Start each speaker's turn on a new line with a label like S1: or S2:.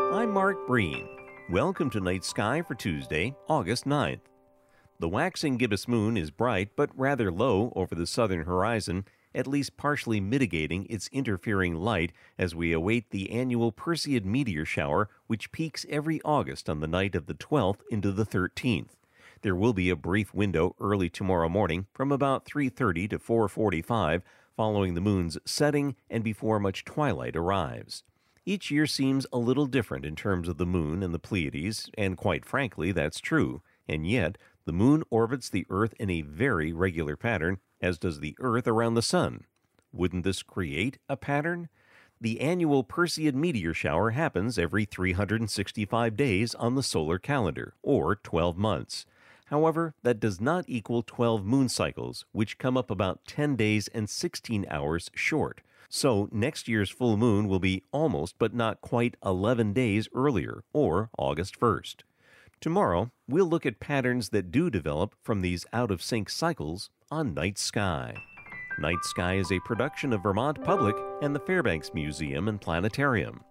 S1: I'm Mark Breen. Welcome to Night Sky for Tuesday, August 9th. The waxing gibbous moon is bright but rather low over the southern horizon, at least partially mitigating its interfering light as we await the annual Perseid meteor shower, which peaks every August on the night of the 12th into the 13th. There will be a brief window early tomorrow morning from about 3:30 to 4:45, following the moon's setting and before much twilight arrives. Each year seems a little different in terms of the moon and the Pleiades, and quite frankly, that's true. And yet, the moon orbits the Earth in a very regular pattern, as does the Earth around the sun. Wouldn't this create a pattern? The annual Perseid meteor shower happens every 365 days on the solar calendar, or 12 months. However, that does not equal 12 moon cycles, which come up about 10 days and 16 hours short. So next year's full moon will be almost but not quite 11 days earlier, or August 1st. Tomorrow, we'll look at patterns that do develop from these out-of-sync cycles on Night Sky. Night Sky is a production of Vermont Public and the Fairbanks Museum and Planetarium.